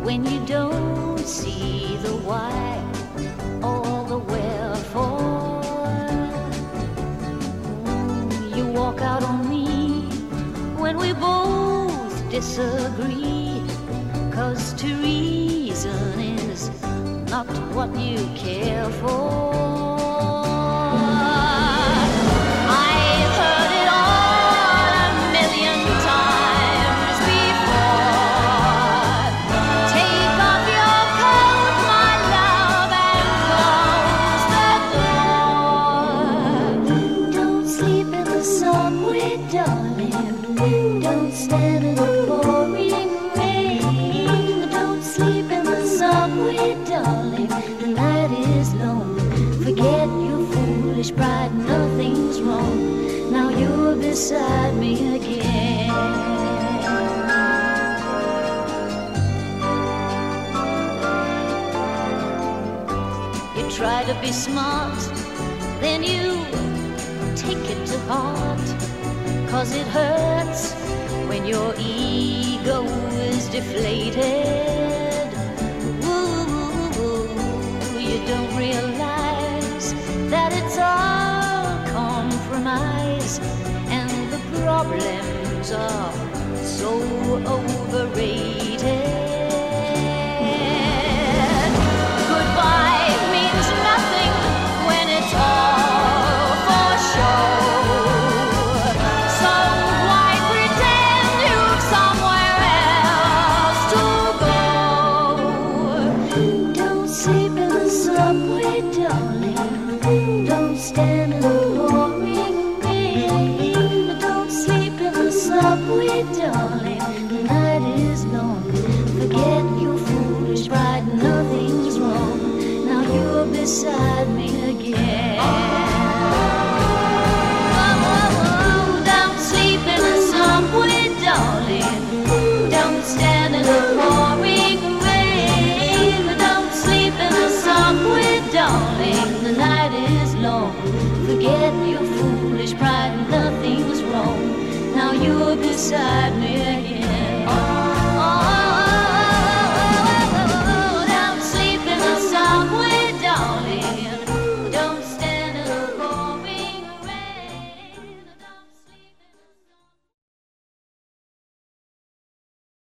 when you don't see the why or the wherefore. You walk out on me when we both disagree, 'cause to reason is not what you care for. I've heard it all a million times before. Take off your coat, my love, and close the door. Don't sleep in the subway, darling. Don't stand in the pouring rain. Don't sleep in the subway, darling. The night is long. Forget your foolish pride, nothing's wrong. Now you're beside me again. You try to be smart, then you take it to heart, 'cause it hurts when your ego is deflated. Ooh, you don't realize that it's all compromise, and the problems are so overrated. Goodbye means nothing when it's all for show. So why pretend you've somewhere else to go? Don't sleep in the subway, darling. Don't stand in the pouring rain. Don't sleep in the subway, darling. The night is long. Forget your foolish pride, nothing's wrong. Now you're beside me again. Don't sleep in the subway, darling. Don't stand in the pouring rain. Don't sleep in the subway, darling. The night is long. Forget your foolish pride, nothing's wrong. Now you're beside me